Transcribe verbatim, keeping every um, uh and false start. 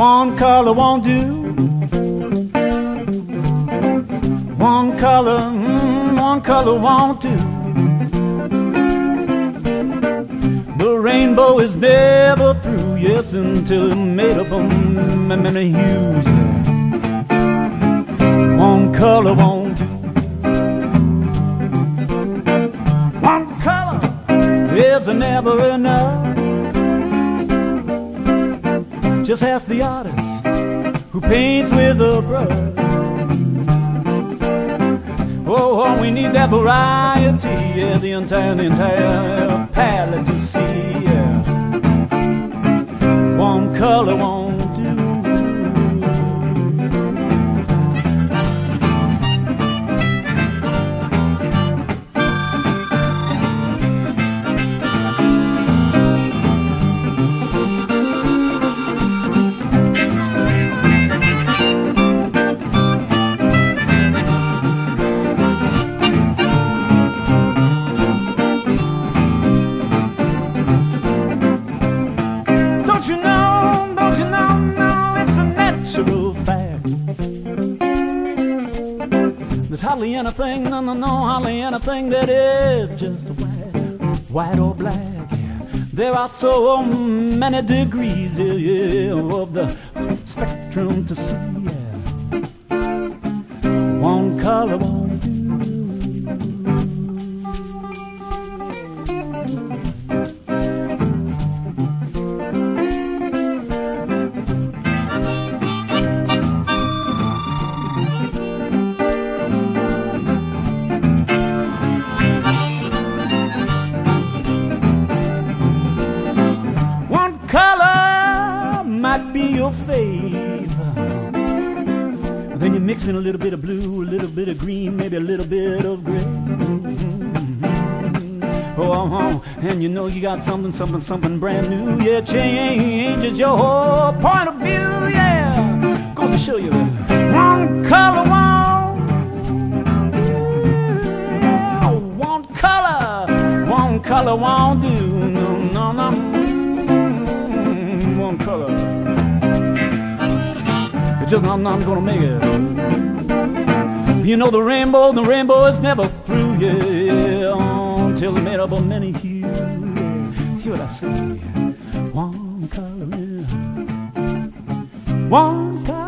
One color won't do. One color, mm, one color won't do. The rainbow is never through, yes, until it's made up of many hues. One color won't do. One color is never enough. Just ask the artist who paints with a brush. Oh, oh, we need that variety, yeah, the entire, the entire palette to see, yeah. One color won't do. Don't you know, don't you know, no, it's a natural fact. There's hardly anything, no, no, no, hardly anything that is just white, white or black. There are so many degrees, yeah, yeah, of the spectrum to see, yeah. One color won't do. Color might be your favor. Then you mix in a little bit of blue, a little bit of green, maybe a little bit of gray. Mm-hmm. Oh, oh, and you know you got something, something, something brand new. Yeah, changes your whole point of view. Yeah, going to show you one color won't. One color, one color won't do. No, no, no. One color, it's just I'm not gonna make it. You know the rainbow, the rainbow is never through, yeah, until it's made up of many hues. Yeah. Hear what I say? One color, yeah. One color.